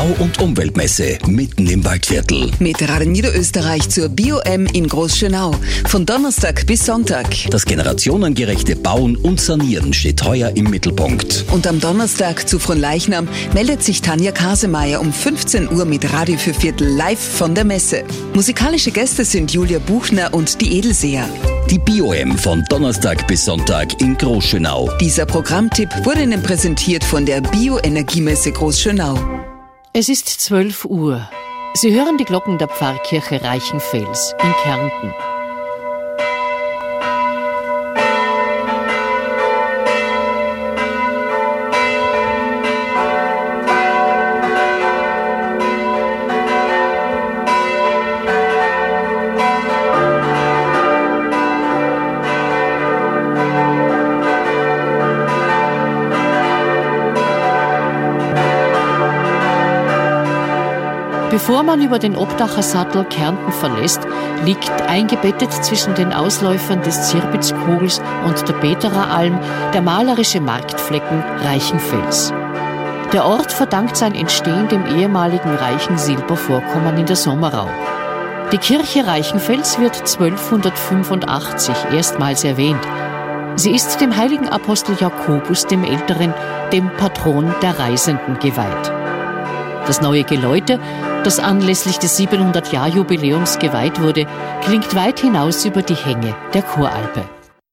Bau- und Umweltmesse mitten im Waldviertel. Mit Radio Niederösterreich zur BioM in Großschönau. Von Donnerstag bis Sonntag. Das generationengerechte Bauen und Sanieren steht heuer im Mittelpunkt. Und am Donnerstag zu Fronleichnam meldet sich Tanja Kasemeyer um 15 Uhr mit Radio für Viertel live von der Messe. Musikalische Gäste sind Julia Buchner und die Edelseher. Die BioM von Donnerstag bis Sonntag in Großschönau. Dieser Programmtipp wurde Ihnen präsentiert von der Bioenergiemesse Großschönau. Es ist 12 Uhr. Sie hören die Glocken der Pfarrkirche Reichenfels in Kärnten. Bevor man über den Obdachersattel Kärnten verlässt, liegt eingebettet zwischen den Ausläufern des Zirpitzkogels und der Peterer Alm der malerische Marktflecken Reichenfels. Der Ort verdankt sein Entstehen dem ehemaligen reichen Silbervorkommen in der Sommerau. Die Kirche Reichenfels wird 1285 erstmals erwähnt. Sie ist dem heiligen Apostel Jakobus dem Älteren, dem Patron der Reisenden, geweiht. Das neue Geläute, das anlässlich des 700-Jahr-Jubiläums geweiht wurde, klingt weit hinaus über die Hänge der Choralpe.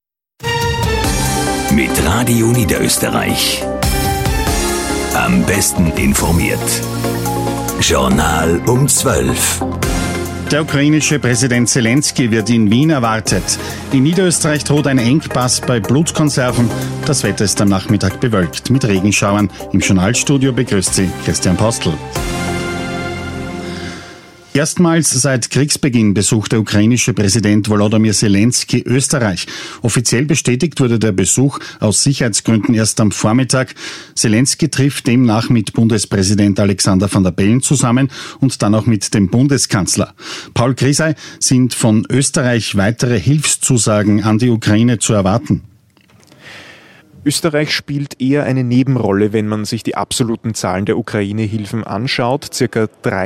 Mit Radio Niederösterreich. Am besten informiert. Journal um 12. Der ukrainische Präsident Zelensky wird in Wien erwartet. In Niederösterreich droht ein Engpass bei Blutkonserven. Das Wetter ist am Nachmittag bewölkt mit Regenschauern. Im Journalstudio begrüßt Sie Christian Postel. Erstmals seit Kriegsbeginn besucht der ukrainische Präsident Volodymyr Zelensky Österreich. Offiziell bestätigt wurde der Besuch aus Sicherheitsgründen erst am Vormittag. Zelensky trifft demnach mit Bundespräsident Alexander Van der Bellen zusammen und dann auch mit dem Bundeskanzler. Paul Grisey, sind von Österreich weitere Hilfszusagen an die Ukraine zu erwarten? Österreich spielt eher eine Nebenrolle, wenn man sich die absoluten Zahlen der Ukraine-Hilfen anschaut. Circa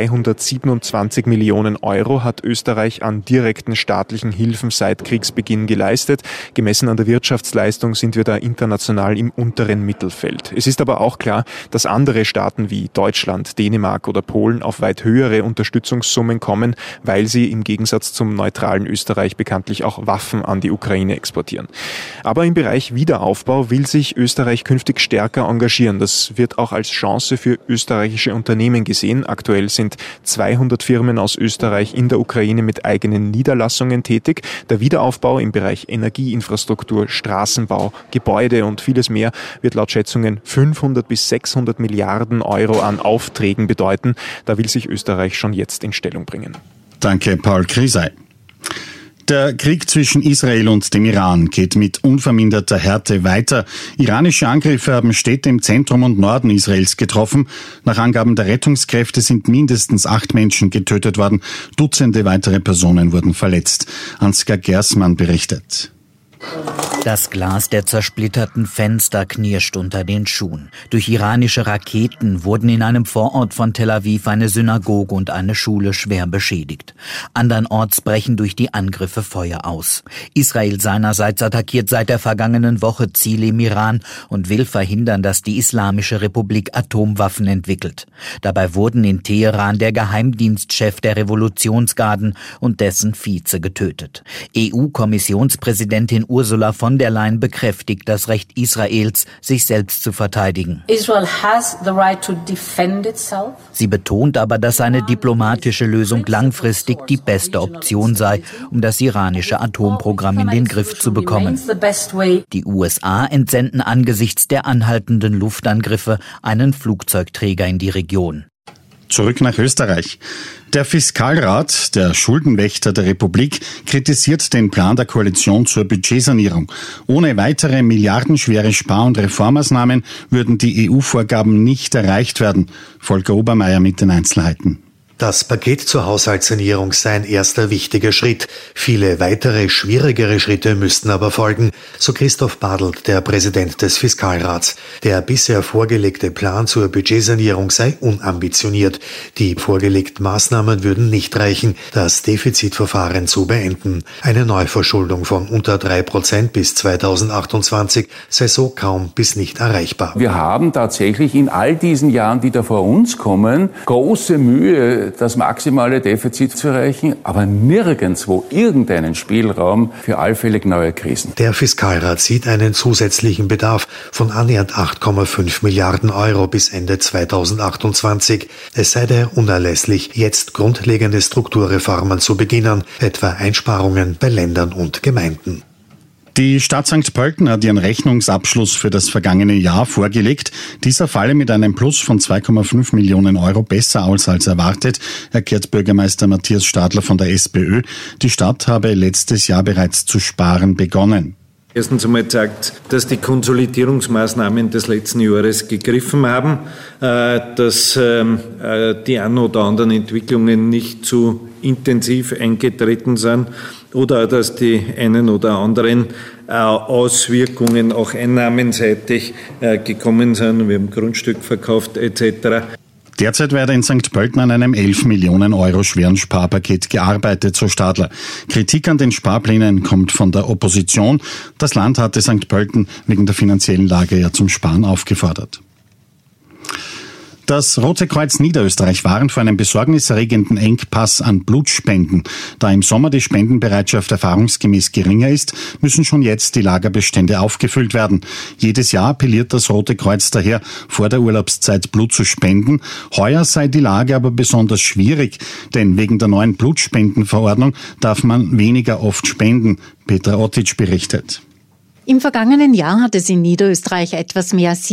327 Millionen Euro hat Österreich an direkten staatlichen Hilfen seit Kriegsbeginn geleistet. Gemessen an der Wirtschaftsleistung sind wir da international im unteren Mittelfeld. Es ist aber auch klar, dass andere Staaten wie Deutschland, Dänemark oder Polen auf weit höhere Unterstützungssummen kommen, weil sie im Gegensatz zum neutralen Österreich bekanntlich auch Waffen an die Ukraine exportieren. Aber im Bereich Wiederaufbau will sich Österreich künftig stärker engagieren. Das wird auch als Chance für österreichische Unternehmen gesehen. Aktuell sind 200 Firmen aus Österreich in der Ukraine mit eigenen Niederlassungen tätig. Der Wiederaufbau im Bereich Energieinfrastruktur, Straßenbau, Gebäude und vieles mehr wird laut Schätzungen 500 bis 600 Milliarden Euro an Aufträgen bedeuten. Da will sich Österreich schon jetzt in Stellung bringen. Danke, Paul Grisey. Der Krieg zwischen Israel und dem Iran geht mit unverminderter Härte weiter. Iranische Angriffe haben Städte im Zentrum und Norden Israels getroffen. Nach Angaben der Rettungskräfte sind mindestens 8 Menschen getötet worden. Dutzende weitere Personen wurden verletzt. Ansgar Gersmann berichtet. Das Glas der zersplitterten Fenster knirscht unter den Schuhen. Durch iranische Raketen wurden in einem Vorort von Tel Aviv eine Synagoge und eine Schule schwer beschädigt. Andernorts brechen durch die Angriffe Feuer aus. Israel seinerseits attackiert seit der vergangenen Woche Ziele im Iran und will verhindern, dass die Islamische Republik Atomwaffen entwickelt. Dabei wurden in Teheran der Geheimdienstchef der Revolutionsgarden und dessen Vize getötet. EU-Kommissionspräsidentin Ursula von der Leyen bekräftigt das Recht Israels, sich selbst zu verteidigen. Israel has the right to defend itself. Sie betont aber, dass eine diplomatische Lösung langfristig die beste Option sei, um das iranische Atomprogramm in den Griff zu bekommen. Die USA entsenden angesichts der anhaltenden Luftangriffe einen Flugzeugträger in die Region. Zurück nach Österreich. Der Fiskalrat, der Schuldenwächter der Republik, kritisiert den Plan der Koalition zur Budgetsanierung. Ohne weitere milliardenschwere Spar- und Reformmaßnahmen würden die EU-Vorgaben nicht erreicht werden. Volker Obermeier mit den Einzelheiten. Das Paket zur Haushaltssanierung sei ein erster wichtiger Schritt. Viele weitere, schwierigere Schritte müssten aber folgen, so Christoph Badelt, der Präsident des Fiskalrats. Der bisher vorgelegte Plan zur Budgetsanierung sei unambitioniert. Die vorgelegten Maßnahmen würden nicht reichen, das Defizitverfahren zu beenden. Eine Neuverschuldung von unter 3% bis 2028 sei so kaum bis nicht erreichbar. Wir haben tatsächlich in all diesen Jahren, die da vor uns kommen, große Mühe, das maximale Defizit zu erreichen, aber nirgendwo irgendeinen Spielraum für allfällig neue Krisen. Der Fiskalrat sieht einen zusätzlichen Bedarf von annähernd 8,5 Milliarden Euro bis Ende 2028. Es sei daher unerlässlich, jetzt grundlegende Strukturreformen zu beginnen, etwa Einsparungen bei Ländern und Gemeinden. Die Stadt St. Pölten hat ihren Rechnungsabschluss für das vergangene Jahr vorgelegt. Dieser falle mit einem Plus von 2,5 Millionen Euro besser aus als erwartet, erklärt Bürgermeister Matthias Stadler von der SPÖ. Die Stadt habe letztes Jahr bereits zu sparen begonnen. Erstens einmal zeigt, dass die Konsolidierungsmaßnahmen des letzten Jahres gegriffen haben, dass die ein oder anderen Entwicklungen nicht zu intensiv eingetreten sind oder dass die einen oder anderen Auswirkungen auch einnahmenseitig gekommen sind. Wir haben Grundstück verkauft etc. Derzeit werde in St. Pölten an einem 11 Millionen Euro schweren Sparpaket gearbeitet, so Stadler. Kritik an den Sparplänen kommt von der Opposition. Das Land hatte St. Pölten wegen der finanziellen Lage ja zum Sparen aufgefordert. Das Rote Kreuz Niederösterreich warnt vor einem besorgniserregenden Engpass an Blutspenden. Da im Sommer die Spendenbereitschaft erfahrungsgemäß geringer ist, müssen schon jetzt die Lagerbestände aufgefüllt werden. Jedes Jahr appelliert das Rote Kreuz daher, vor der Urlaubszeit Blut zu spenden. Heuer sei die Lage aber besonders schwierig, denn wegen der neuen Blutspendenverordnung darf man weniger oft spenden. Petra Ottic berichtet. Im vergangenen Jahr hat es in Niederösterreich etwas mehr als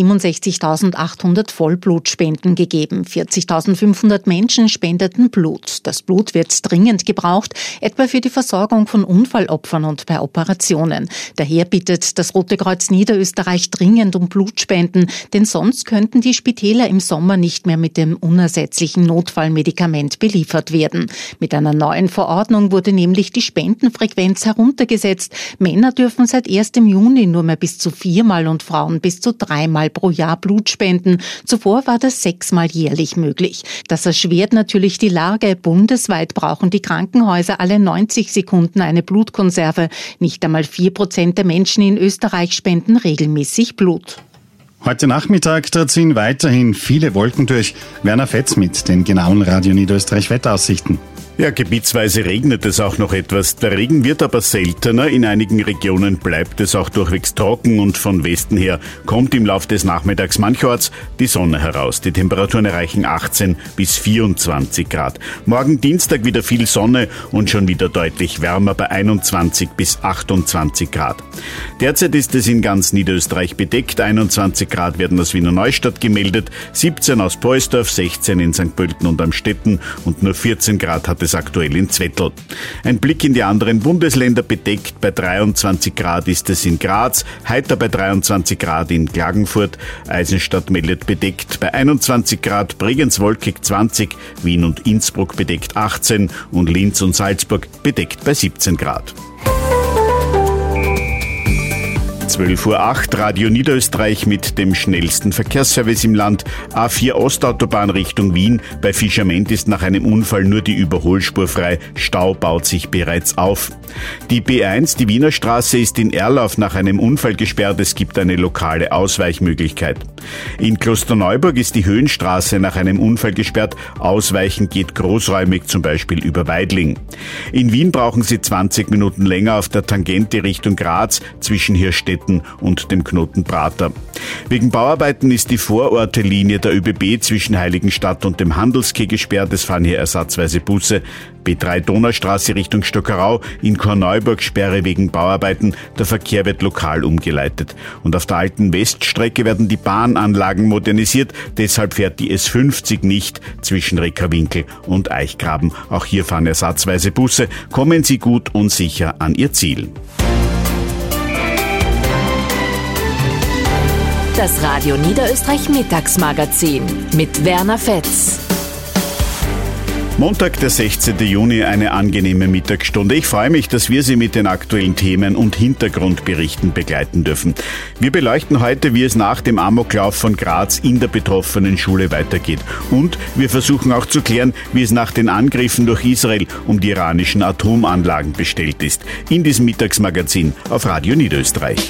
67.800 Vollblutspenden gegeben. 40.500 Menschen spendeten Blut. Das Blut wird dringend gebraucht, etwa für die Versorgung von Unfallopfern und bei Operationen. Daher bittet das Rote Kreuz Niederösterreich dringend um Blutspenden, denn sonst könnten die Spitäler im Sommer nicht mehr mit dem unersetzlichen Notfallmedikament beliefert werden. Mit einer neuen Verordnung wurde nämlich die Spendenfrequenz heruntergesetzt. Männer dürfen seit 1. Juni nur mehr bis zu 4-mal und Frauen bis zu 3-mal pro Jahr Blut spenden. Zuvor war das 6-mal jährlich möglich. Das erschwert natürlich die Lage. Bundesweit brauchen die Krankenhäuser alle 90 Sekunden eine Blutkonserve. Nicht einmal 4% der Menschen in Österreich spenden regelmäßig Blut. Heute Nachmittag, da ziehen weiterhin viele Wolken durch. Werner Fetz mit den genauen Radio Niederösterreich Wetteraussichten. Ja, gebietsweise regnet es auch noch etwas. Der Regen wird aber seltener. In einigen Regionen bleibt es auch durchwegs trocken und von Westen her kommt im Laufe des Nachmittags mancherorts die Sonne heraus. Die Temperaturen erreichen 18 bis 24 Grad. Morgen Dienstag wieder viel Sonne und schon wieder deutlich wärmer bei 21 bis 28 Grad. Derzeit ist es in ganz Niederösterreich bedeckt. 21 Grad werden aus Wiener Neustadt gemeldet, 17 aus Poelsdorf, 16 in St. Pölten und Amstetten und nur 14 Grad hat es aktuell in Zwettl. Ein Blick in die anderen Bundesländer: bedeckt bei 23 Grad ist es in Graz, heiter bei 23 Grad in Klagenfurt, Eisenstadt meldet bedeckt bei 21 Grad, Bregenz wolkig 20, Wien und Innsbruck bedeckt 18 und Linz und Salzburg bedeckt bei 17 Grad. 12:08 Uhr, Radio Niederösterreich mit dem schnellsten Verkehrsservice im Land. A4 Ostautobahn Richtung Wien. Bei Fischament ist nach einem Unfall nur die Überholspur frei. Stau baut sich bereits auf. Die B1, die Wiener Straße, ist in Erlauf nach einem Unfall gesperrt. Es gibt eine lokale Ausweichmöglichkeit. In Klosterneuburg ist die Höhenstraße nach einem Unfall gesperrt. Ausweichen geht großräumig, zum Beispiel über Weidling. In Wien brauchen Sie 20 Minuten länger auf der Tangente Richtung Graz zwischen Hirstetten und dem Knoten Prater. Wegen Bauarbeiten ist die Vorortelinie der ÖBB zwischen Heiligenstadt und dem Handelskeh gesperrt. Es fahren hier ersatzweise Busse. B3 Donaustraße Richtung Stockerau, in Korneuburg Sperre wegen Bauarbeiten. Der Verkehr wird lokal umgeleitet. Und auf der alten Weststrecke werden die Bahnanlagen modernisiert. Deshalb fährt die S50 nicht zwischen Reckerwinkel und Eichgraben. Auch hier fahren ersatzweise Busse. Kommen Sie gut und sicher an Ihr Ziel. Das Radio Niederösterreich Mittagsmagazin mit Werner Fetz. Montag, der 16. Juni, eine angenehme Mittagsstunde. Ich freue mich, dass wir Sie mit den aktuellen Themen und Hintergrundberichten begleiten dürfen. Wir beleuchten heute, wie es nach dem Amoklauf von Graz in der betroffenen Schule weitergeht. Und wir versuchen auch zu klären, wie es nach den Angriffen durch Israel um die iranischen Atomanlagen bestellt ist. In diesem Mittagsmagazin auf Radio Niederösterreich.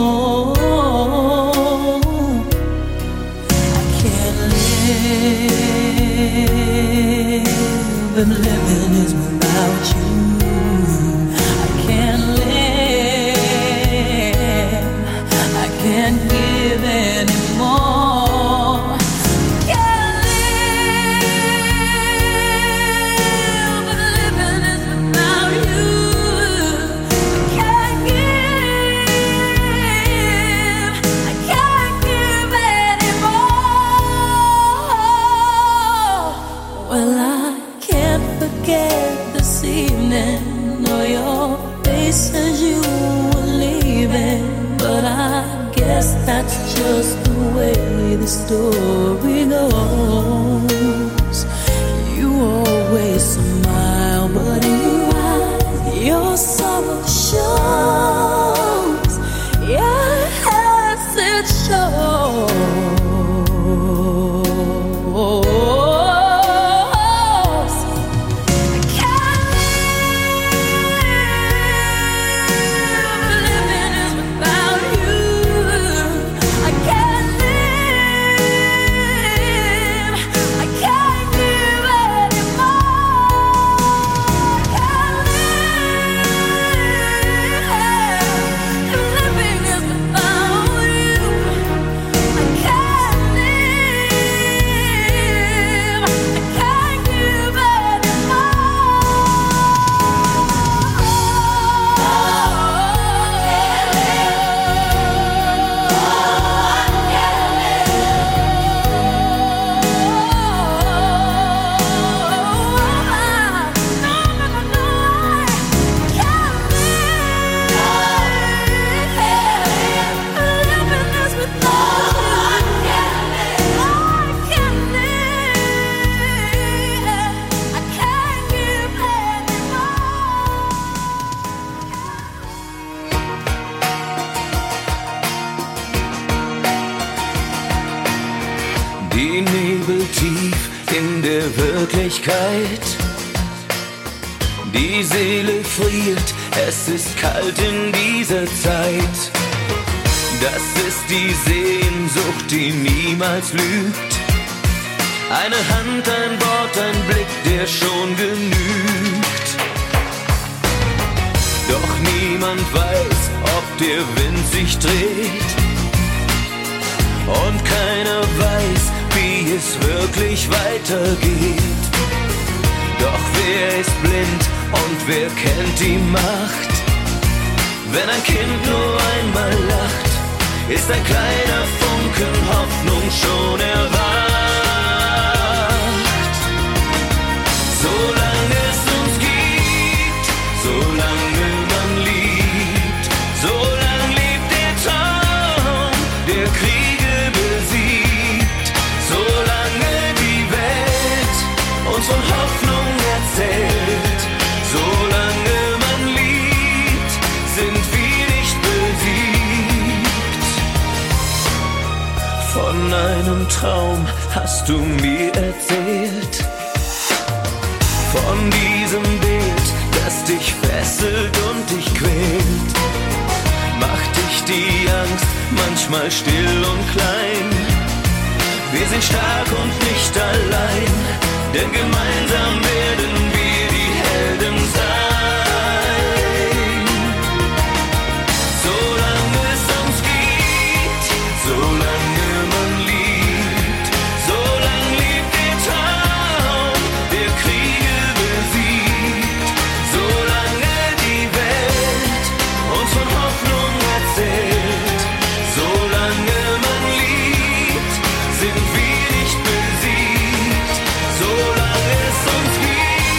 I can't live that's just the way the story goes. You always smile, but in your eyes, your sorrow shows. Yes, it shows. Die Nebel tief in der Wirklichkeit. Die Seele friert, es ist kalt in dieser Zeit. Das ist die Sehnsucht, die niemals lügt. Eine Hand, ein Wort, ein Blick, der schon genügt. Doch niemand weiß, ob der Wind sich dreht. Und keiner weiß, wie es wirklich weitergeht. Doch wer ist blind und wer kennt die Macht? Wenn ein Kind nur einmal lacht, ist ein kleiner Funken Hoffnung schon erwacht. Solange es uns gibt, solange man liebt, solange lebt der Traum, der Kriege besiegt, solange die Welt uns von Hoffnung erzählt, solange man liebt, sind wir nicht besiegt. Von einem Traum hast du mir erzählt, von diesem Bild, das dich fesselt und dich quält. Macht dich die Angst manchmal still und klein? Wir sind stark und nicht allein, denn gemeinsam werden wir die Helden sein. Solange es uns gibt, solange man liebt, solange lebt der Traum, der Kriege besiegt, solange die Welt uns von Hoffnung erzählt, solange man liebt, sind wir nicht besiegt, solange es uns gibt.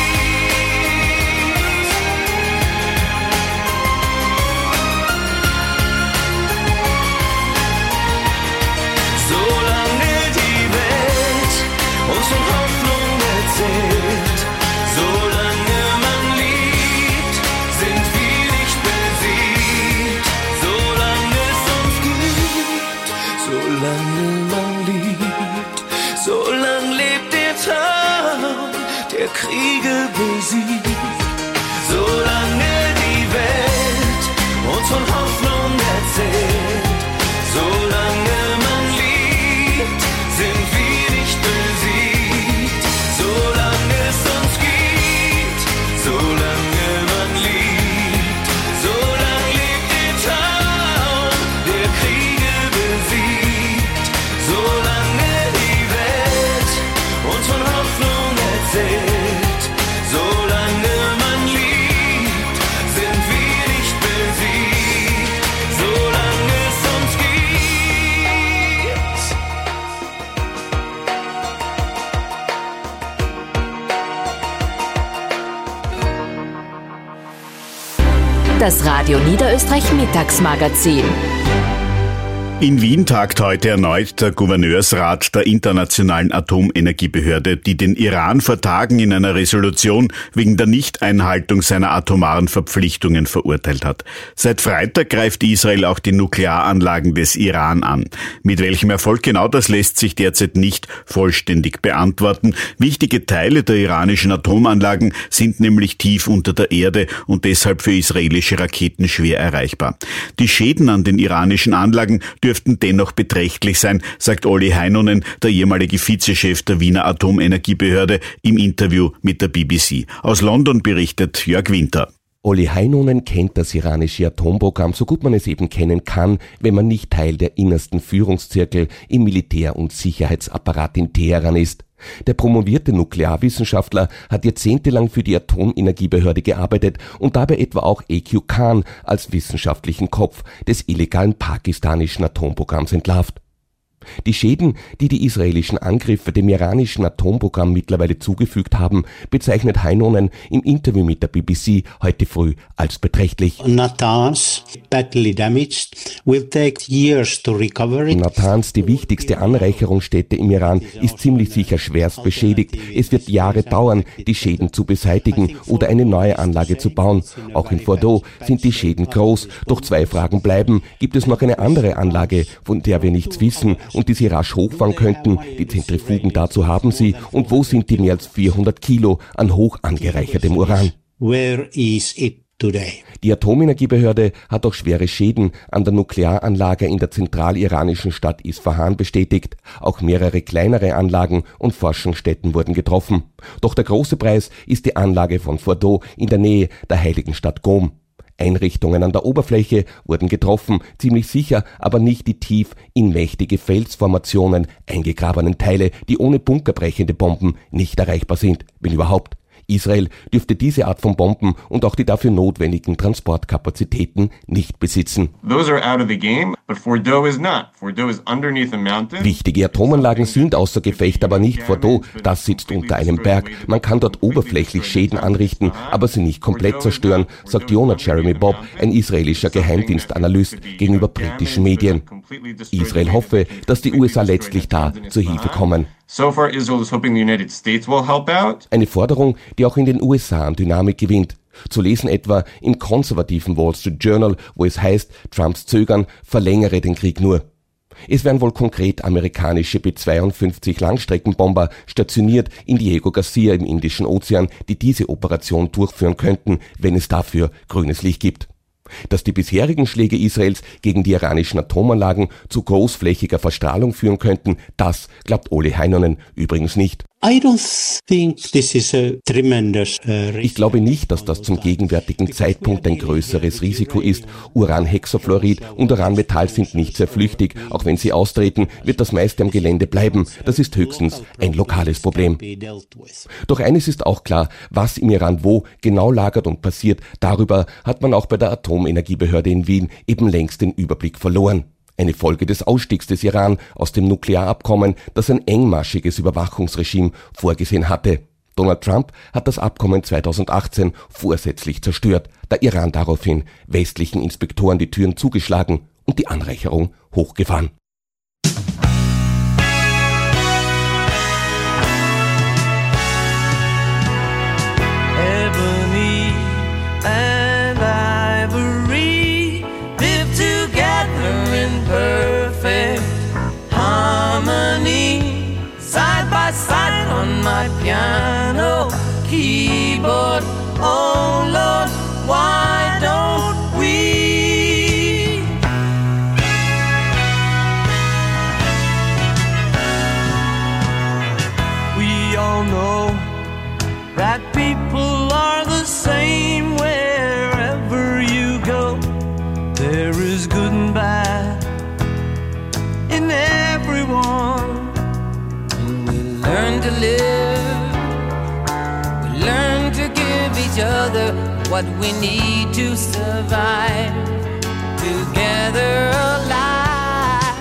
Solange die Welt uns von Hoffnung erzählt, solange man liebt, sind wir nicht besiegt, solange es uns gibt, solange man liebt, solange lebt der Traum, der Kriege besiegt, solange die Welt uns von Hoffnung erzählt, solange man liebt, sind wir nicht besiegt, solange es uns gibt, solange man liebt, solange lebt der Traum, der Kriege besiegt, solange die Welt uns von Hoffnung erzählt, solange man liebt, sind wir nicht besiegt, solange es uns gibt. Das Radio Niederösterreich Mittagsmagazin. In Wien tagt heute erneut der Gouverneursrat der Internationalen Atomenergiebehörde, die den Iran vor Tagen in einer Resolution wegen der Nichteinhaltung seiner atomaren Verpflichtungen verurteilt hat. Seit Freitag greift Israel auch die Nuklearanlagen des Iran an. Mit welchem Erfolg genau, das lässt sich derzeit nicht vollständig beantworten. Wichtige Teile der iranischen Atomanlagen sind nämlich tief unter der Erde und deshalb für israelische Raketen schwer erreichbar. Die Schäden an den iranischen Anlagen dürften dennoch beträchtlich sein, sagt Olli Heinonen, der ehemalige Vizechef der Wiener Atomenergiebehörde, im Interview mit der BBC. Aus London berichtet Jörg Winter. Olli Heinonen kennt das iranische Atomprogramm, so gut man es eben kennen kann, wenn man nicht Teil der innersten Führungszirkel im Militär- und Sicherheitsapparat in Teheran ist. Der promovierte Nuklearwissenschaftler hat jahrzehntelang für die Atomenergiebehörde gearbeitet und dabei etwa auch EQ Khan als wissenschaftlichen Kopf des illegalen pakistanischen Atomprogramms entlarvt. Die Schäden, die die israelischen Angriffe dem iranischen Atomprogramm mittlerweile zugefügt haben, bezeichnet Heinonen im Interview mit der BBC heute früh als beträchtlich. Natanz, badly damaged, will take years to recover it. Natanz, die wichtigste Anreicherungsstätte im Iran, ist ziemlich sicher schwerst beschädigt. Es wird Jahre dauern, die Schäden zu beseitigen oder eine neue Anlage zu bauen. Auch in Fordow sind die Schäden groß. Doch zwei Fragen bleiben. Gibt es noch eine andere Anlage, von der wir nichts wissen und die sie rasch hochfahren könnten? Die Zentrifugen dazu haben sie. Und wo sind die mehr als 400 Kilo an hoch angereichertem Uran? Where is it today? Die Atomenergiebehörde hat auch schwere Schäden an der Nuklearanlage in der zentraliranischen Stadt Isfahan bestätigt. Auch mehrere kleinere Anlagen und Forschungsstätten wurden getroffen. Doch der große Preis ist die Anlage von Fordow in der Nähe der heiligen Stadt Qom. Einrichtungen an der Oberfläche wurden getroffen, ziemlich sicher aber nicht die tief in mächtige Felsformationen eingegrabenen Teile, die ohne bunkerbrechende Bomben nicht erreichbar sind, wenn überhaupt. Israel dürfte diese Art von Bomben und auch die dafür notwendigen Transportkapazitäten nicht besitzen. Wichtige Atomanlagen sind außer Gefecht, aber nicht Fordow. Das sitzt unter einem Berg. Man kann dort oberflächlich Schäden anrichten, aber sie nicht komplett zerstören, sagt Yonah Jeremy Bob, ein israelischer Geheimdienstanalyst, gegenüber britischen Medien. Israel hoffe, dass die USA letztlich da zur Hilfe kommen. Eine Forderung, die auch in den USA an Dynamik gewinnt. Zu lesen etwa im konservativen Wall Street Journal, wo es heißt, Trumps Zögern verlängere den Krieg nur. Es werden wohl konkret amerikanische B-52 Langstreckenbomber stationiert in Diego Garcia im Indischen Ozean, die diese Operation durchführen könnten, wenn es dafür grünes Licht gibt. Dass die bisherigen Schläge Israels gegen die iranischen Atomanlagen zu großflächiger Verstrahlung führen könnten, das glaubt Olli Heinonen übrigens nicht. Ich glaube nicht, dass das zum gegenwärtigen Zeitpunkt ein größeres Risiko ist. Uranhexafluorid und Uranmetall sind nicht sehr flüchtig. Auch wenn sie austreten, wird das meiste am Gelände bleiben. Das ist höchstens ein lokales Problem. Doch eines ist auch klar, was im Iran wo genau lagert und passiert, darüber hat man auch bei der Atomenergiebehörde in Wien eben längst den Überblick verloren. Eine Folge des Ausstiegs des Iran aus dem Nuklearabkommen, das ein engmaschiges Überwachungsregime vorgesehen hatte. Donald Trump hat das Abkommen 2018 vorsätzlich zerstört, da Iran daraufhin westlichen Inspektoren die Türen zugeschlagen und die Anreicherung hochgefahren. Side on my piano keyboard. Oh Lord, why don't we? We all know that people are the same wherever you go. There is good and bad in everyone. Learn to live, we learn to give each other what we need to survive, together alive.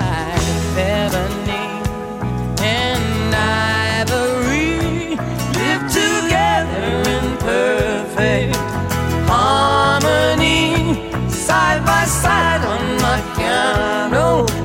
Ebony and ivory live together in perfect harmony, side by side on my piano.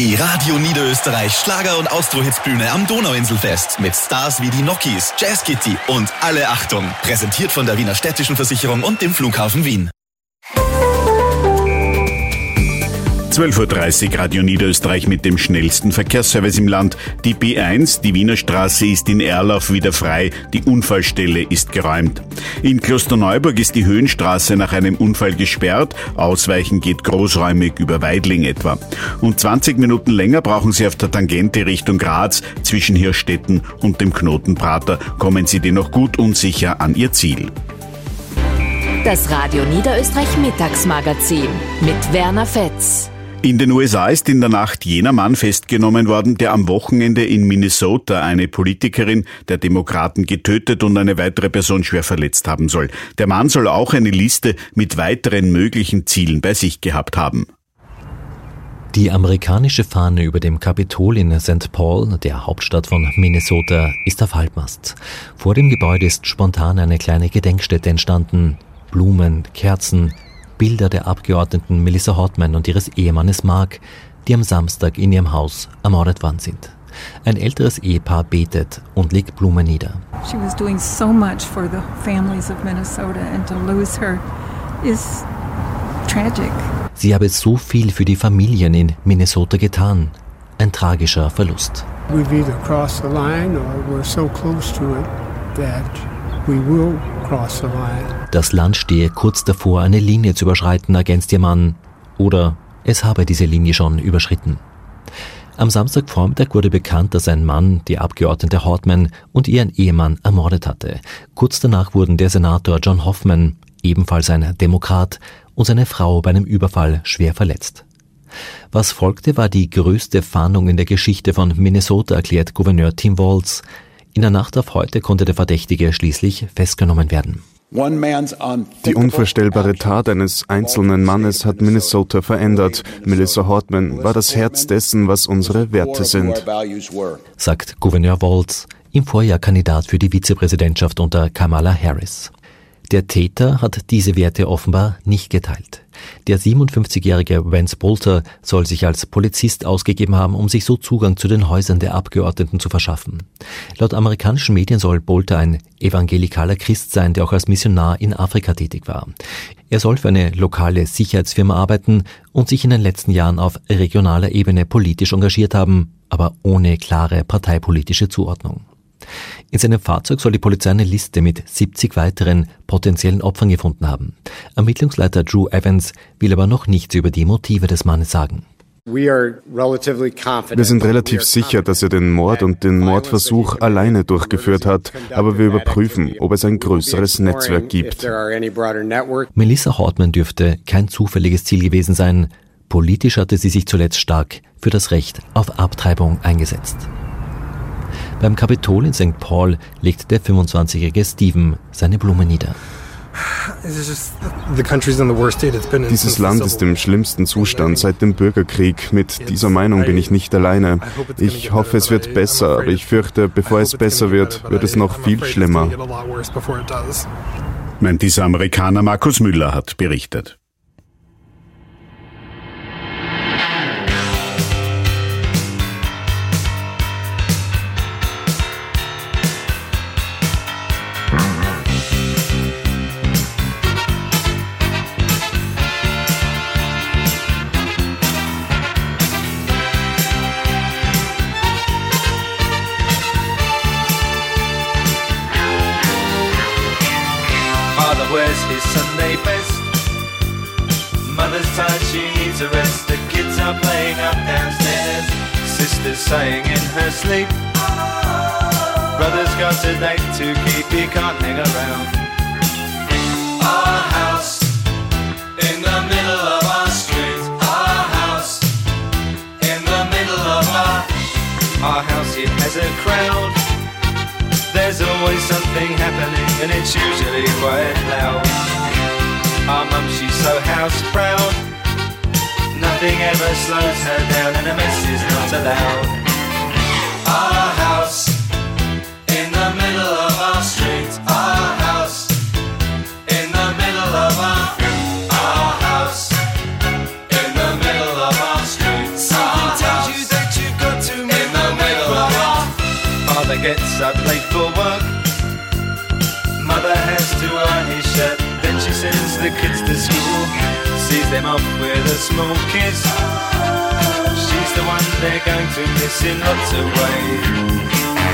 Die Radio Niederösterreich Schlager- und Austro-Hitsbühne am Donauinselfest mit Stars wie die Nokis, Jazz Kitty und Alle Achtung. Präsentiert von der Wiener Städtischen Versicherung und dem Flughafen Wien. 12.30 Uhr Radio Niederösterreich mit dem schnellsten Verkehrsservice im Land. Die B1, die Wiener Straße, ist in Erlauf wieder frei. Die Unfallstelle ist geräumt. In Klosterneuburg ist die Höhenstraße nach einem Unfall gesperrt. Ausweichen geht großräumig über Weidling etwa. Und 20 Minuten länger brauchen Sie auf der Tangente Richtung Graz zwischen Hirstetten und dem Knoten Prater. Kommen Sie dennoch gut und sicher an Ihr Ziel. Das Radio Niederösterreich Mittagsmagazin mit Werner Fetz. In den USA ist in der Nacht jener Mann festgenommen worden, der am Wochenende in Minnesota eine Politikerin der Demokraten getötet und eine weitere Person schwer verletzt haben soll. Der Mann soll auch eine Liste mit weiteren möglichen Zielen bei sich gehabt haben. Die amerikanische Fahne über dem Kapitol in St. Paul, der Hauptstadt von Minnesota, ist auf Halbmast. Vor dem Gebäude ist spontan eine kleine Gedenkstätte entstanden. Blumen, Kerzen, Bilder der Abgeordneten Melissa Hortman und ihres Ehemannes Mark, die am Samstag in ihrem Haus ermordet worden sind. Ein älteres Ehepaar betet und legt Blumen nieder. She was doing so much for the families of Minnesota and to lose her is tragic. Sie habe so viel für die Familien in Minnesota getan. Ein tragischer Verlust. We've either crossed the line or we're so close to it that we will cross the line. Das Land stehe kurz davor, eine Linie zu überschreiten, ergänzt ihr Mann. Oder es habe diese Linie schon überschritten. Am Samstagvormittag wurde bekannt, dass ein Mann die Abgeordnete Hortman und ihren Ehemann ermordet hatte. Kurz danach wurden der Senator John Hoffman, ebenfalls ein Demokrat, und seine Frau bei einem Überfall schwer verletzt. Was folgte, war die größte Fahndung in der Geschichte von Minnesota, erklärt Gouverneur Tim Walz. In der Nacht auf heute konnte der Verdächtige schließlich festgenommen werden. Die unvorstellbare Tat eines einzelnen Mannes hat Minnesota verändert. Melissa Hortman war das Herz dessen, was unsere Werte sind, sagt Gouverneur Walz, im Vorjahr Kandidat für die Vizepräsidentschaft unter Kamala Harris. Der Täter hat diese Werte offenbar nicht geteilt. Der 57-jährige Vance Bolter soll sich als Polizist ausgegeben haben, um sich so Zugang zu den Häusern der Abgeordneten zu verschaffen. Laut amerikanischen Medien soll Bolter ein evangelikaler Christ sein, der auch als Missionar in Afrika tätig war. Er soll für eine lokale Sicherheitsfirma arbeiten und sich in den letzten Jahren auf regionaler Ebene politisch engagiert haben, aber ohne klare parteipolitische Zuordnung. In seinem Fahrzeug soll die Polizei eine Liste mit 70 weiteren potenziellen Opfern gefunden haben. Ermittlungsleiter Drew Evans will aber noch nichts über die Motive des Mannes sagen. Wir sind relativ sicher, dass er den Mord und den Mordversuch alleine durchgeführt hat, aber wir überprüfen, ob es ein größeres Netzwerk gibt. Melissa Hortman dürfte kein zufälliges Ziel gewesen sein. Politisch hatte sie sich zuletzt stark für das Recht auf Abtreibung eingesetzt. Beim Kapitol in St. Paul legt der 25-jährige Stephen seine Blumen nieder. Dieses Land ist im schlimmsten Zustand seit dem Bürgerkrieg. Mit dieser Meinung bin ich nicht alleine. Ich hoffe, es wird besser, aber ich fürchte, bevor es besser wird, wird es noch viel schlimmer. Dieser Amerikaner Markus Müller hat berichtet. His Sunday best. Mother's tired, she needs a rest. The kids are playing up downstairs. Sister's sighing in her sleep. Brother's got a date to keep, he can't hang around. Our house in the middle of our street. Our house in the middle of our house. It has a crowd. There's always something happening and it's usually quite loud. Our mum, she's so house proud. Nothing ever slows her down and a mess is not allowed. Our house in the middle of our street. Our house in the middle of our house in the middle of our street. Something tells you Mother has to iron his shirt. Then she sends the kids to school, sees them off with a small kiss. She's the one they're going to miss in lots of ways.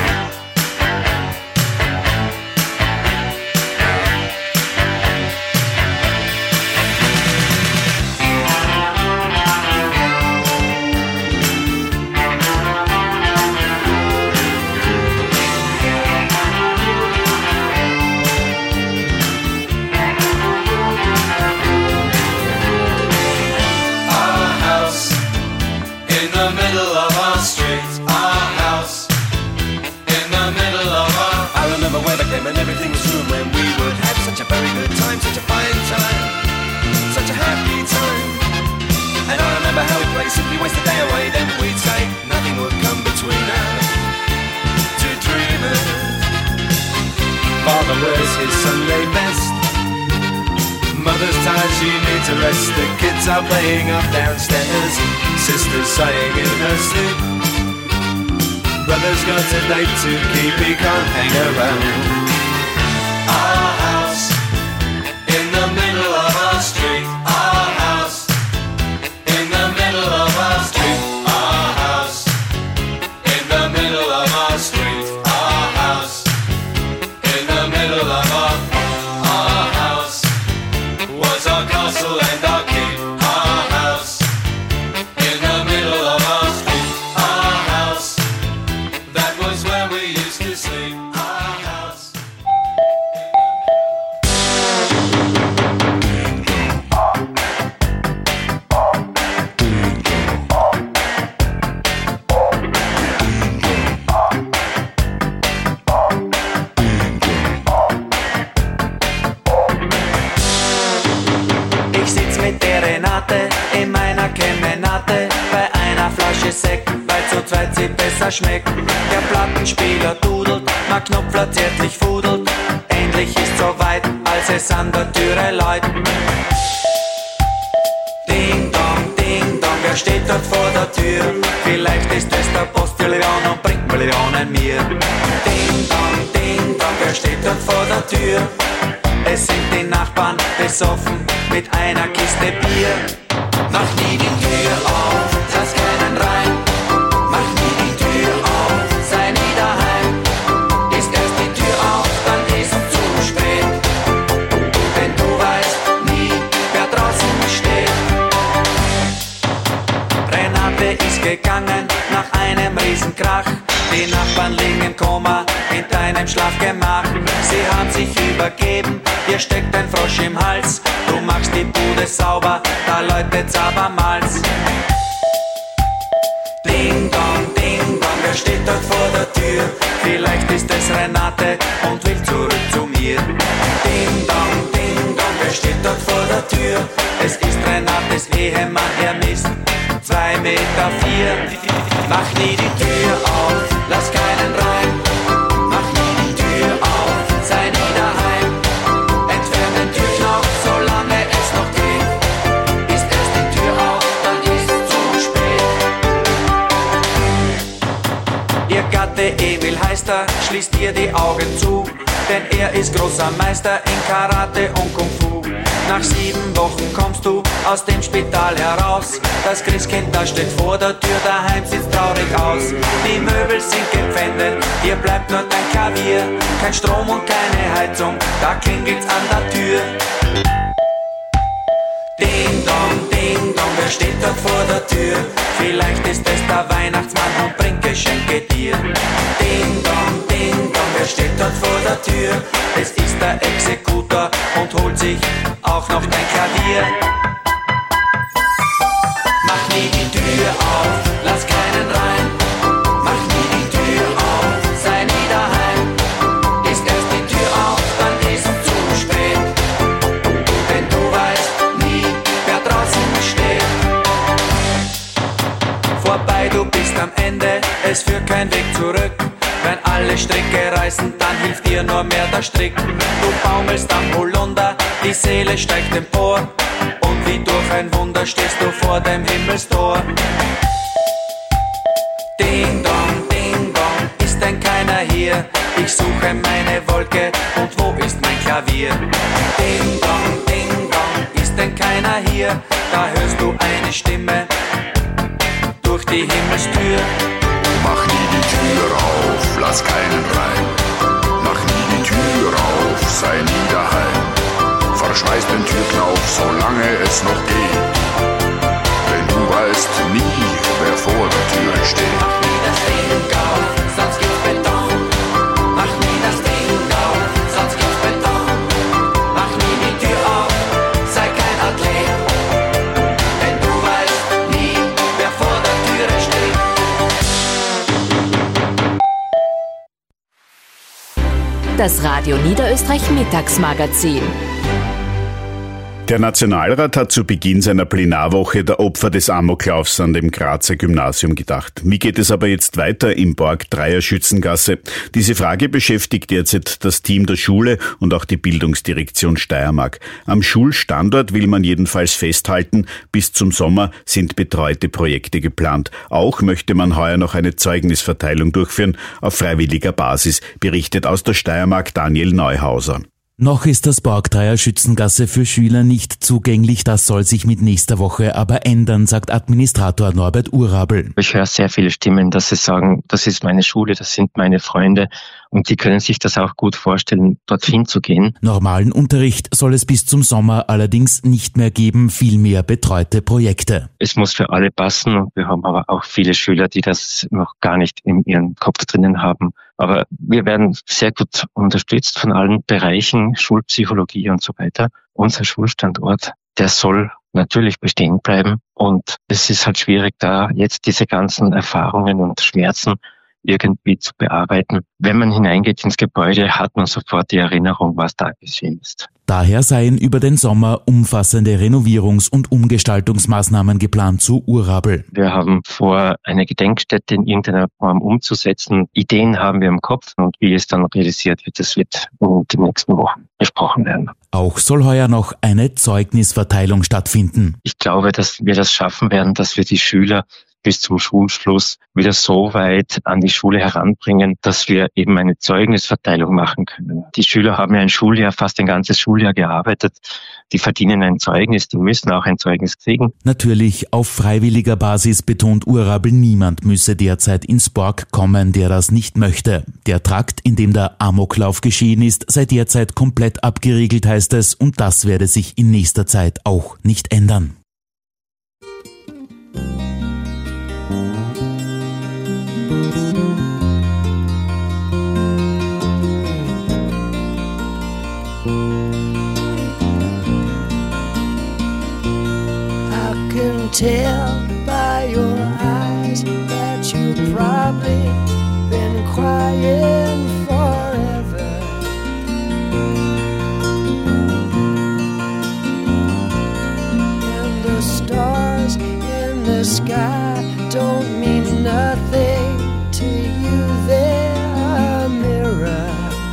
And everything was true when we would have such a very good time, such a fine time, such a happy time. And I remember how we'd play, simply waste the day away. Then we'd say nothing would come between us, two dreamers. Father wears his Sunday best, mother's tired, she needs a rest. The kids are playing up downstairs, sister's sighing in her sleep. Brother's got a date to keep, he can't hang around. Our house in the middle of our street. Our house in the middle of our street. Our house in the middle of our street. Our house in the middle of our house was our castle and our keep. Our house in the middle of our street. Our house, that was where we used to sleep. Our house. Ich sitz mit der Renate in meiner Kemenate bei einer Flasche Sekt, weil zu zweit sie besser schmeckt. Der Plattenspieler dudelt, mein Knopfler zärtlich fudelt. Endlich ist soweit, als es an der Türe läutet. Ding dong, wer steht dort vor der Tür? Vielleicht ist es der Postillon und bringt Millionen mir. Ding dong, wer steht dort vor der Tür? Es sind die Nachbarn besoffen mit einer Kiste Bier. Mach nie die Tür auf, lass keinen rein. Mach nie die Tür auf, sei nie daheim. Ist erst die Tür auf, dann ist zu spät. Denn du weißt nie, wer draußen steht. Renate ist gegangen nach einem Riesenkrach. Die Nachbarn liegen im Koma in deinem Schlafgemach. Sie haben sich übergeben, dir steckt ein Frosch im Hals. Du machst die Bude sauber, da läutet's abermals. Ding dong, wer steht dort vor der Tür? Vielleicht ist es Renate und will zurück zu mir. Ding dong, wer steht dort vor der Tür? Es ist Renates Ehemann, er misst 2,4 Meter. Mach nie die Tür auf, lass keinen rein. Mach nie die Tür auf, sei nie daheim. Entfern den Türknopf, solange es noch geht. Ist erst die Tür auf, dann ist es zu spät. Ihr Gatte Emil heißt er, schließt ihr die Augen zu, denn er ist großer Meister in Karate und Kung Fu. Nach 7 Wochen kommst du aus dem Spital heraus. Das Christkind, das steht vor der Tür, daheim sieht's traurig aus. Die Möbel sind gepfändet, dir bleibt nur dein Klavier. Kein Strom und keine Heizung, da klingelt's an der Tür. Ding dong, wer steht dort vor der Tür? Vielleicht ist es der Weihnachtsmann und bringt Geschenke dir. Ding dong, wer steht dort vor der Tür? Es ist der Exekutor und holt sich auch noch dein Klavier. Mach nie die Tür auf, lass keinen rein. Mach nie die Tür auf, sei nie daheim. Ist erst die Tür auf, dann ist es zu spät. Denn du weißt nie, wer draußen steht. Vorbei, du bist am Ende, es führt kein Weg zurück. Wenn alle Stricke reißen, dann hilft dir nur mehr der Strick. Du baumelst am Holunder, die Seele steigt empor. Und wie durch ein Wunder stehst du vor dem Himmelstor. Ding dong, ist denn keiner hier? Ich suche meine Wolke und wo ist mein Klavier. Ding dong, ist denn keiner hier? Da hörst du eine Stimme durch die Himmelstür. Mach nie die Tür auf, lass keinen rein. Mach nie die Tür auf, sei nie daheim. Verschmeiß den Türknauf, solange es noch geht. Denn du weißt nie, wer vor der Türe steht. Mach nie das Ding auf, sonst gibt's Beton. Mach nie das Ding auf, sonst gibt's Beton. Mach nie die Tür auf, sei kein Athlet. Denn du weißt nie, wer vor der Türe steht. Das Radio Niederösterreich Mittagsmagazin. Der Nationalrat hat zu Beginn seiner Plenarwoche der Opfer des Amoklaufs an dem Grazer Gymnasium gedacht. Wie geht es aber jetzt weiter im Borg 3er Schützengasse? Diese Frage beschäftigt derzeit das Team der Schule und auch die Bildungsdirektion Steiermark. Am Schulstandort will man jedenfalls festhalten, bis zum Sommer sind betreute Projekte geplant. Auch möchte man heuer noch eine Zeugnisverteilung durchführen auf freiwilliger Basis, berichtet aus der Steiermark Daniel Neuhauser. Noch ist das Borg 3er Schützengasse für Schüler nicht zugänglich, das soll sich mit nächster Woche aber ändern, sagt Administrator Norbert Urabel. Ich höre sehr viele Stimmen, dass sie sagen, das ist meine Schule, das sind meine Freunde und die können sich das auch gut vorstellen, dorthin zu gehen. Normalen Unterricht soll es bis zum Sommer allerdings nicht mehr geben, vielmehr betreute Projekte. Es muss für alle passen und wir haben aber auch viele Schüler, die das noch gar nicht in ihrem Kopf drinnen haben. Aber wir werden sehr gut unterstützt von allen Bereichen, Schulpsychologie und so weiter. Unser Schulstandort, der soll natürlich bestehen bleiben. Und es ist halt schwierig, da jetzt diese ganzen Erfahrungen und Schmerzen irgendwie zu bearbeiten. Wenn man hineingeht ins Gebäude, hat man sofort die Erinnerung, was da geschehen ist. Daher seien über den Sommer umfassende Renovierungs- und Umgestaltungsmaßnahmen geplant, zu Urabel. Wir haben vor, eine Gedenkstätte in irgendeiner Form umzusetzen. Ideen haben wir im Kopf und wie es dann realisiert wird, das wird in den nächsten Wochen besprochen werden. Auch soll heuer noch eine Zeugnisverteilung stattfinden. Ich glaube, dass wir das schaffen werden, dass wir die Schüler bis zum Schulschluss wieder so weit an die Schule heranbringen, dass wir eben eine Zeugnisverteilung machen können. Die Schüler haben ja ein Schuljahr, fast ein ganzes Schuljahr gearbeitet. Die verdienen ein Zeugnis, die müssen auch ein Zeugnis kriegen. Natürlich auf freiwilliger Basis, betont Urabel, niemand müsse derzeit ins Borg kommen, der das nicht möchte. Der Trakt, in dem der Amoklauf geschehen ist, sei derzeit komplett abgeriegelt, heißt es, und das werde sich in nächster Zeit auch nicht ändern. Tell by your eyes that you've probably been crying forever. And the stars in the sky don't mean nothing to you, they're a mirror.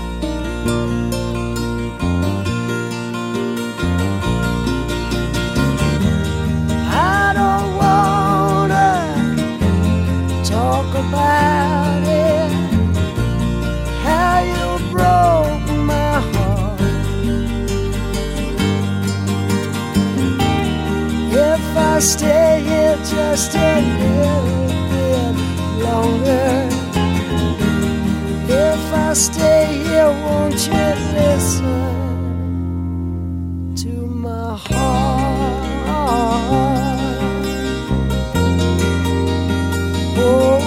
About it, how you broke my heart. If I stay here just a little bit longer, if I stay here, won't you listen to my heart? Oh,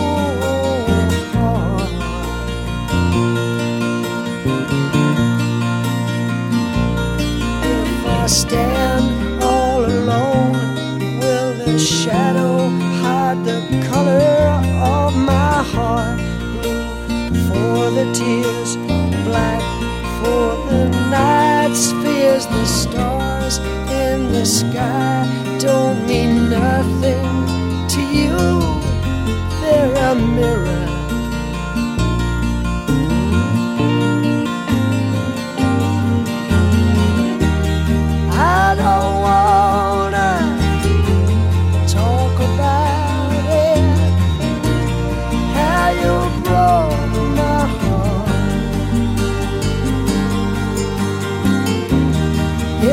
stand all alone, will the shadow hide the color of my heart? Blue for the tears, black for the night's fears. The stars in the sky don't mean nothing to you, they're a mirror. I don't wanna talk about it, how you broke my heart.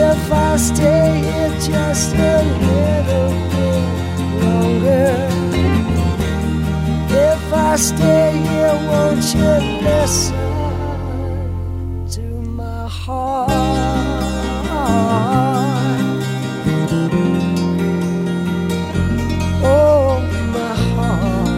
if I stay here just a little bit longer. If I stay here, won't you listen to my heart? Oh, my heart.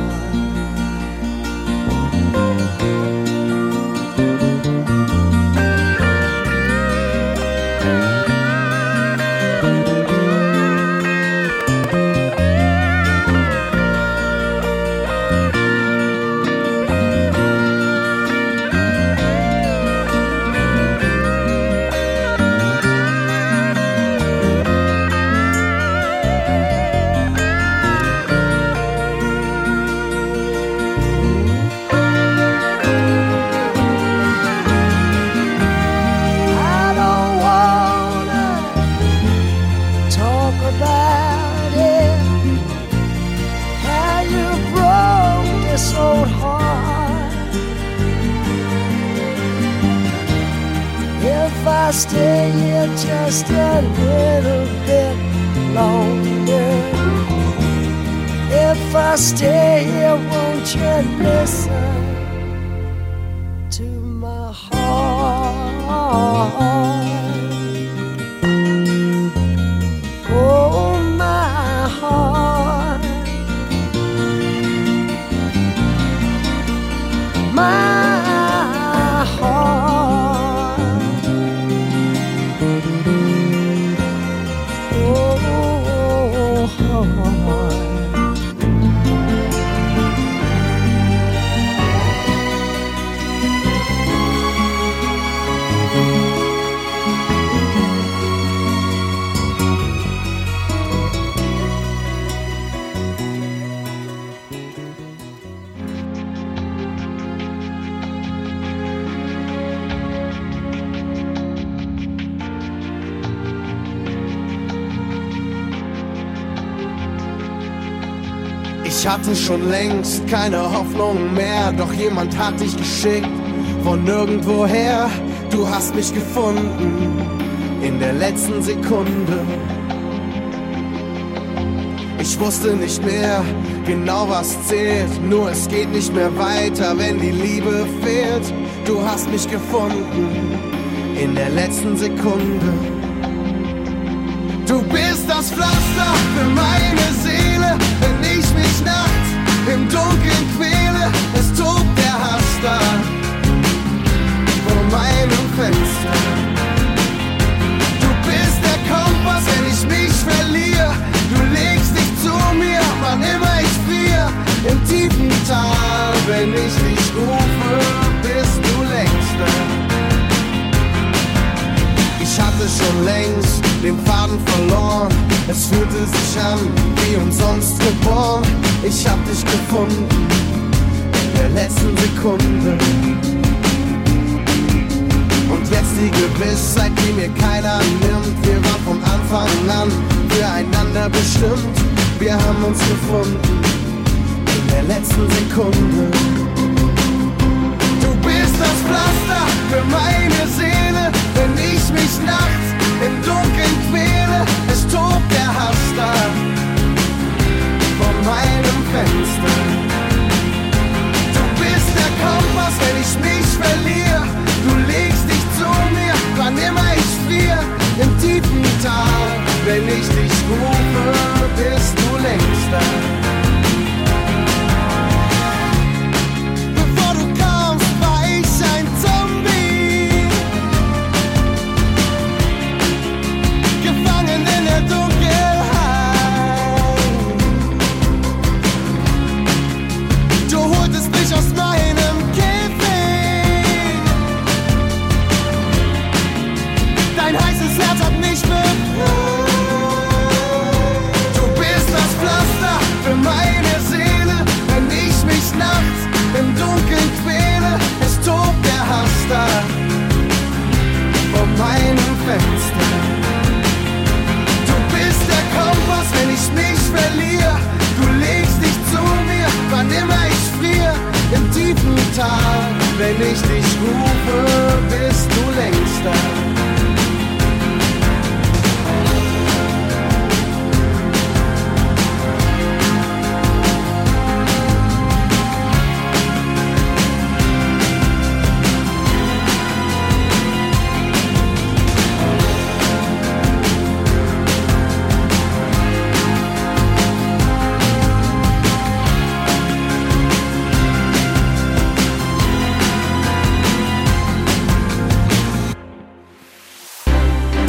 Stay here just a little bit longer. If I stay here, won't you listen to my heart? Oh, my heart. My heart. Ich hatte schon längst keine Hoffnung mehr, doch jemand hat dich geschickt von nirgendwoher. Du hast mich gefunden in der letzten Sekunde. Ich wusste nicht mehr genau, was zählt, nur es geht nicht mehr weiter, wenn die Liebe fehlt. Du hast mich gefunden in der letzten Sekunde. Du bist das Pflaster für meine Seele, wenn ich mich nachts im Dunkeln quäle. Es tobt der Hass da vor meinem Fenster. Du bist der Kompass, wenn ich mich verliere. Du legst dich zu mir, wann immer ich friere. Im tiefen Tal, wenn ich dich rufe, bist du längst da. Ich hatte schon längst den Faden verloren. Es fühlte sich an wie umsonst geboren. Ich hab dich gefunden in der letzten Sekunde. Und jetzt die Gewissheit, die mir keiner nimmt. Wir waren von Anfang an füreinander bestimmt. Wir haben uns gefunden in der letzten Sekunde. Du bist das Pflaster für meine Seele, wenn ich mich nachts im Dunkeln quäle. Es tobt der Hass da vor meinem Fenster. Du bist der Kompass, wenn ich mich verliere. Du legst dich zu mir, wann immer ich friere. Im tiefen Tal, wenn ich dich rufe, bist du längst da. Bevor du kamst, war ich ein Zombie.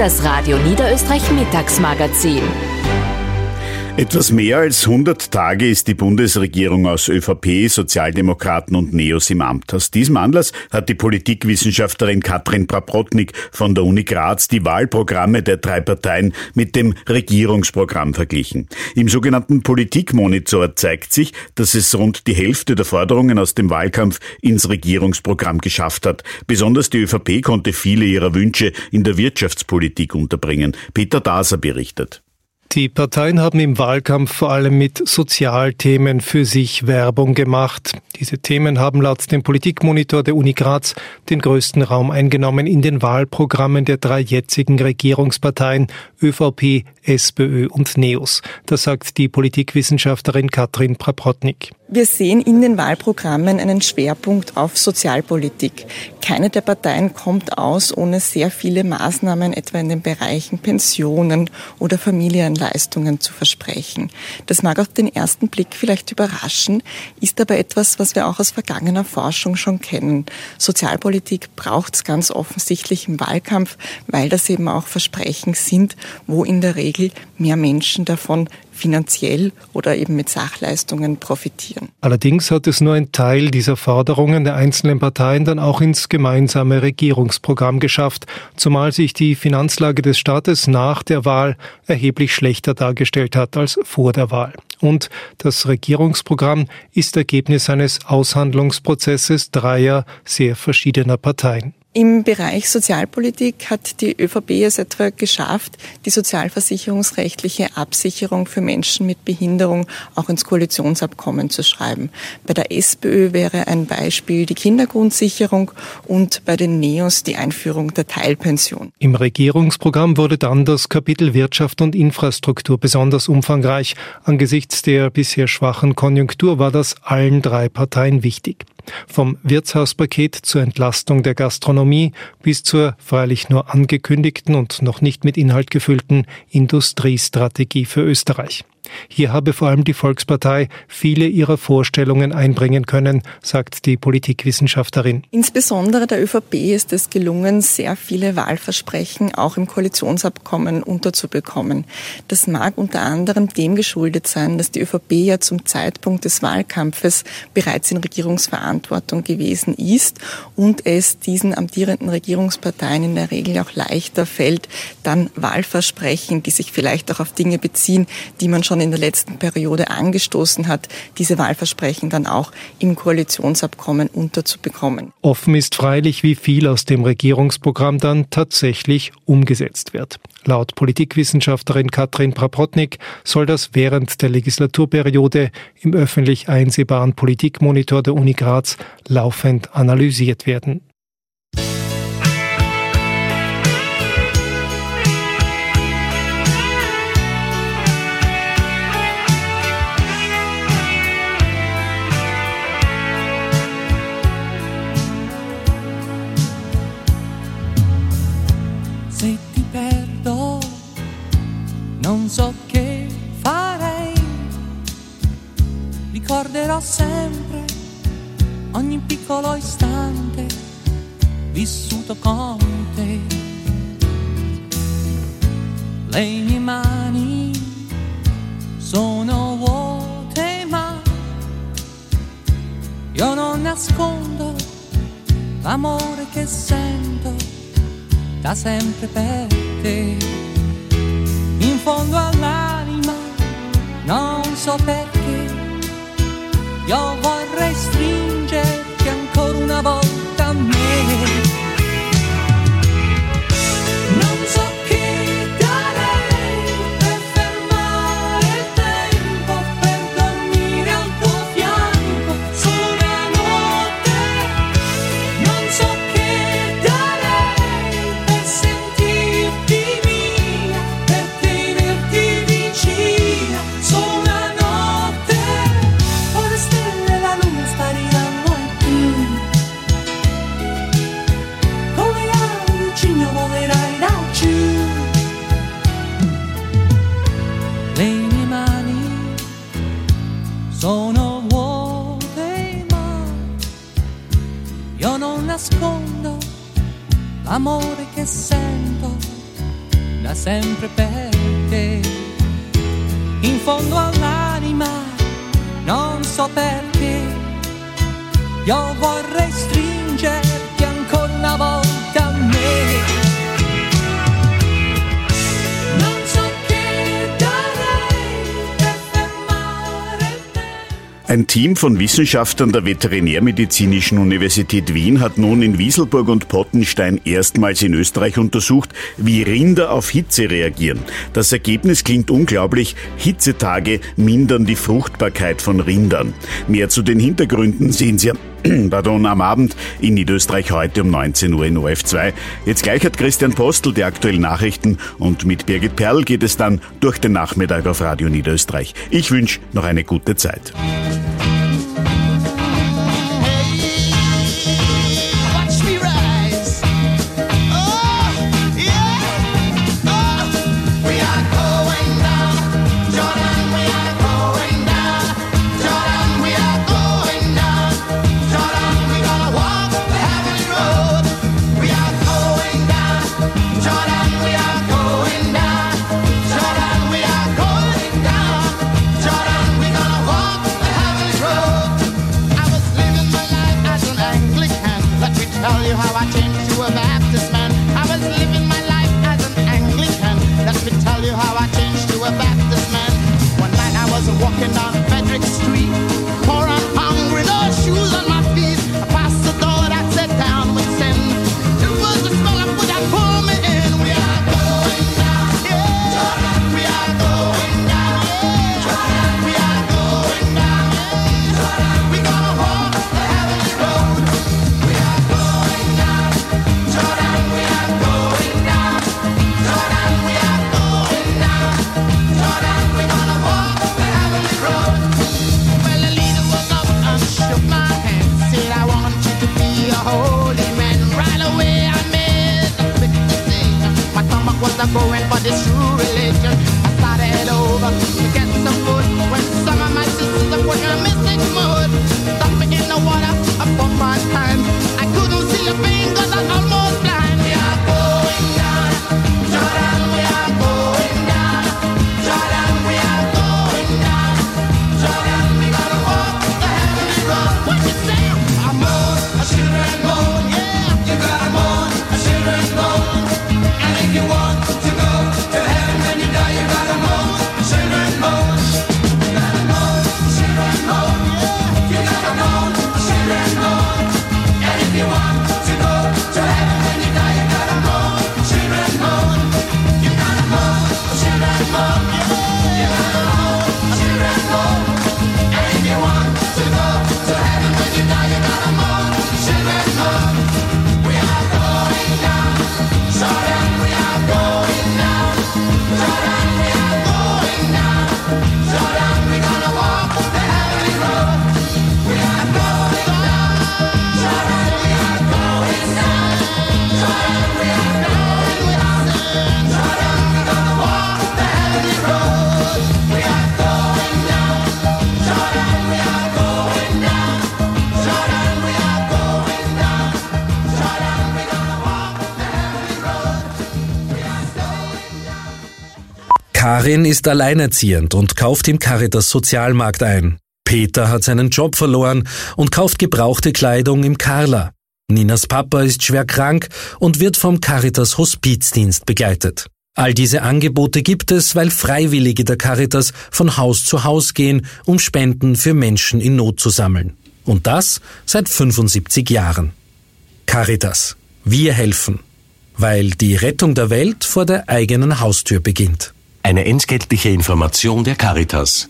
Das Radio Niederösterreich Mittagsmagazin. Etwas mehr als 100 Tage ist die Bundesregierung aus ÖVP, Sozialdemokraten und Neos im Amt. Aus diesem Anlass hat die Politikwissenschaftlerin Katrin Praprotnik von der Uni Graz die Wahlprogramme der 3 Parteien mit dem Regierungsprogramm verglichen. Im sogenannten Politikmonitor zeigt sich, dass es rund die Hälfte der Forderungen aus dem Wahlkampf ins Regierungsprogramm geschafft hat. Besonders die ÖVP konnte viele ihrer Wünsche in der Wirtschaftspolitik unterbringen. Peter Daser berichtet. Die Parteien haben im Wahlkampf vor allem mit Sozialthemen für sich Werbung gemacht. Diese Themen haben laut dem Politikmonitor der Uni Graz den größten Raum eingenommen in den Wahlprogrammen der 3 jetzigen Regierungsparteien ÖVP, SPÖ und NEOS. Das sagt die Politikwissenschaftlerin Katrin Praprotnik. Wir sehen in den Wahlprogrammen einen Schwerpunkt auf Sozialpolitik. Keine der Parteien kommt aus ohne sehr viele Maßnahmen, etwa in den Bereichen Pensionen oder Familienleistungen zu versprechen. Das mag auf den ersten Blick vielleicht überraschen, ist aber etwas, was wir auch aus vergangener Forschung schon kennen. Sozialpolitik braucht es ganz offensichtlich im Wahlkampf, weil das eben auch Versprechen sind, wo in der Regel mehr Menschen davon finanziell oder eben mit Sachleistungen profitieren. Allerdings hat es nur ein Teil dieser Forderungen der einzelnen Parteien dann auch ins gemeinsame Regierungsprogramm geschafft, zumal sich die Finanzlage des Staates nach der Wahl erheblich schlechter dargestellt hat als vor der Wahl. Und das Regierungsprogramm ist Ergebnis eines Aushandlungsprozesses 3 sehr verschiedener Parteien. Im Bereich Sozialpolitik hat die ÖVP es etwa geschafft, die sozialversicherungsrechtliche Absicherung für Menschen mit Behinderung auch ins Koalitionsabkommen zu schreiben. Bei der SPÖ wäre ein Beispiel die Kindergrundsicherung und bei den NEOS die Einführung der Teilpension. Im Regierungsprogramm wurde dann das Kapitel Wirtschaft und Infrastruktur besonders umfangreich. Angesichts der bisher schwachen Konjunktur war das allen 3 Parteien wichtig. Vom Wirtshauspaket zur Entlastung der Gastronomie bis zur freilich nur angekündigten und noch nicht mit Inhalt gefüllten Industriestrategie für Österreich. Hier habe vor allem die Volkspartei viele ihrer Vorstellungen einbringen können, sagt die Politikwissenschaftlerin. Insbesondere der ÖVP ist es gelungen, sehr viele Wahlversprechen auch im Koalitionsabkommen unterzubekommen. Das mag unter anderem dem geschuldet sein, dass die ÖVP ja zum Zeitpunkt des Wahlkampfes bereits in Regierungsverantwortung gewesen ist und es diesen amtierenden Regierungsparteien in der Regel auch leichter fällt, dann Wahlversprechen, die sich vielleicht auch auf Dinge beziehen, die man schon in der letzten Periode angestoßen hat, diese Wahlversprechen dann auch im Koalitionsabkommen unterzubekommen. Offen ist freilich, wie viel aus dem Regierungsprogramm dann tatsächlich umgesetzt wird. Laut Politikwissenschaftlerin Katrin Praprotnik soll das während der Legislaturperiode im öffentlich einsehbaren Politikmonitor der Uni Graz laufend analysiert werden. Se ti perdo, non so che farei. Ricorderò sempre ogni piccolo istante vissuto con te. Le mie mani sono vuote, ma io non nascondo l'amore che sento da sempre per te. In fondo all'anima non so perché io vorrei stringerti ancora una volta a me. Non so che darei per fermare il tempo, per dormire al tuo fianco solo una notte. Non so che darei per sentirti mia, per tenerti vicina solo una notte. Poi le stelle e la luna spariranno e tu con le ali del cigno volerai laggiù. Le mie mani sono vuote, ma io non nascondo l'amore che sento da sempre per te. In fondo all'anima, non so perché, io vorrei stringerti ancora una volta a me. Ein Team von Wissenschaftlern der Veterinärmedizinischen Universität Wien hat nun in Wieselburg und Pottenstein erstmals in Österreich untersucht, wie Rinder auf Hitze reagieren. Das Ergebnis klingt unglaublich. Hitzetage mindern die Fruchtbarkeit von Rindern. Mehr zu den Hintergründen sehen Sie am Abend in Niederösterreich heute um 19 Uhr in ORF2. Jetzt gleich hat Christian Postel die aktuellen Nachrichten und mit Birgit Perl geht es dann durch den Nachmittag auf Radio Niederösterreich. Ich wünsche noch eine gute Zeit. Walking down Frederick Street, poor and hungry, no shoes on my feet. I passed the door that sat down with sin. It was the smell of food that pulled me in. We are going down, yeah. Jordan, we are going down, yeah. Jordan, we are going down, yeah. Jordan, we gonna walk the heavenly road. We are going down, Jordan, we are going down, Jordan, we are going down, Jordan, we gonna walk the heavenly road. Well, the leader was up and shook my hand, said I want you to be a holy man. Right away I made a quick decision. My stomach was not going for this true religion. I started over to get some food when some of my sisters were in a mystic mood. Stuck me in the water above my time. I couldn't see a thing 'cause I'm almost blind. We are going down, Jordan, we are going down, Jordan, we are going down, Jordan, we gotta walk the heavenly road. What you say? I moan, I shiver and moan, yeah. You gotta moan, I shiver and moan. And if you want to go to heaven when you die, you gotta moan, I shiver and moan. You gotta moan, I shiver and moan, yeah. You gotta moan, I shiver and moan. And if you want to go to heaven when you die, you gotta moan, I shiver and moan. You gotta moan, I shiver and moan, yeah. You gotta moan, I shiver and moan. And if you want to go to heaven when you die, you gotta moan, I shiver and moan. We are going down, Jordan, we are going down, Jordan, we are going down, Jordan, we gonna walk the heavenly road. We are going down, Jordan, we are going down, Jordan, we are going down, Jordan, we gonna walk the heavenly road. We are going down, Jordan, we are going down, Jordan, we are going down, Jordan, we gonna walk the heavenly road. We are going down. Karin ist alleinerziehend und kauft im Caritas Sozialmarkt ein. Peter hat seinen Job verloren und kauft gebrauchte Kleidung im Carla. Ninas Papa ist schwer krank und wird vom Caritas Hospizdienst begleitet. All diese Angebote gibt es, weil Freiwillige der Caritas von Haus zu Haus gehen, um Spenden für Menschen in Not zu sammeln. Und das seit 75 Jahren. Caritas. Wir helfen. Weil die Rettung der Welt vor der eigenen Haustür beginnt. Eine entgeltliche Information der Caritas.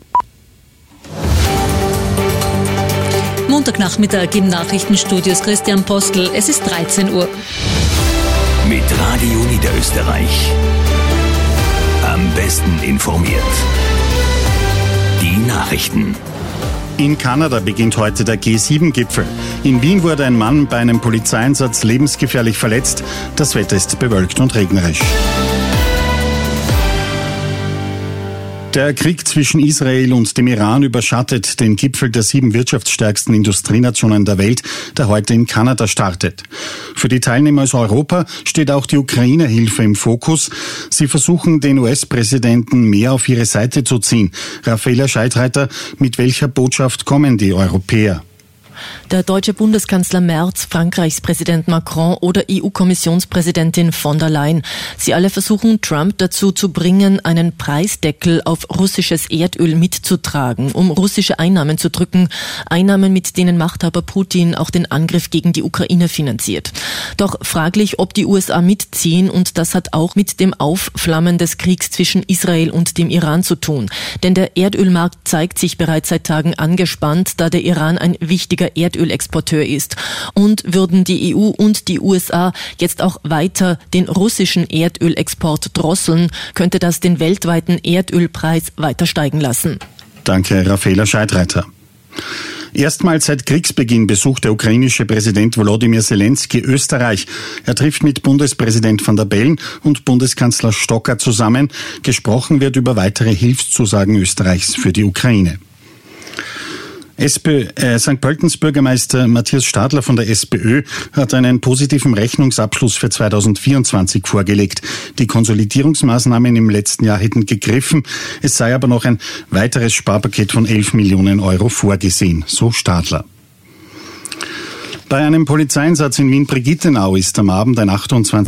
Montagnachmittag im Nachrichtenstudios Christian Postel. Es ist 13 Uhr. Mit Radio Niederösterreich. Am besten informiert. Die Nachrichten. In Kanada beginnt heute der G7-Gipfel. In Wien wurde ein Mann bei einem Polizeieinsatz lebensgefährlich verletzt. Das Wetter ist bewölkt und regnerisch. Der Krieg zwischen Israel und dem Iran überschattet den Gipfel der 7 wirtschaftsstärksten Industrienationen der Welt, der heute in Kanada startet. Für die Teilnehmer aus Europa steht auch die Ukraine-Hilfe im Fokus. Sie versuchen, den US-Präsidenten mehr auf ihre Seite zu ziehen. Raffaela Scheidreiter, mit welcher Botschaft kommen die Europäer? Der deutsche Bundeskanzler Merz, Frankreichs Präsident Macron oder EU-Kommissionspräsidentin von der Leyen. Sie alle versuchen, Trump dazu zu bringen, einen Preisdeckel auf russisches Erdöl mitzutragen, um russische Einnahmen zu drücken. Einnahmen, mit denen Machthaber Putin auch den Angriff gegen die Ukraine finanziert. Doch fraglich, ob die USA mitziehen, und das hat auch mit dem Aufflammen des Kriegs zwischen Israel und dem Iran zu tun. Denn der Erdölmarkt zeigt sich bereits seit Tagen angespannt, da der Iran ein wichtiger Erdölexporteur ist. Und würden die EU und die USA jetzt auch weiter den russischen Erdölexport drosseln, könnte das den weltweiten Erdölpreis weiter steigen lassen. Danke, Raffaela Scheidreiter. Erstmals seit Kriegsbeginn besucht der ukrainische Präsident Volodymyr Zelensky Österreich. Er trifft mit Bundespräsident Van der Bellen und Bundeskanzler Stocker zusammen. Gesprochen wird über weitere Hilfszusagen Österreichs für die Ukraine. St. Pöltens Bürgermeister Matthias Stadler von der SPÖ hat einen positiven Rechnungsabschluss für 2024 vorgelegt. Die Konsolidierungsmaßnahmen im letzten Jahr hätten gegriffen. Es sei aber noch ein weiteres Sparpaket von 11 Millionen Euro vorgesehen, so Stadler. Bei einem Polizeieinsatz in Wien-Brigittenau ist am Abend ein 28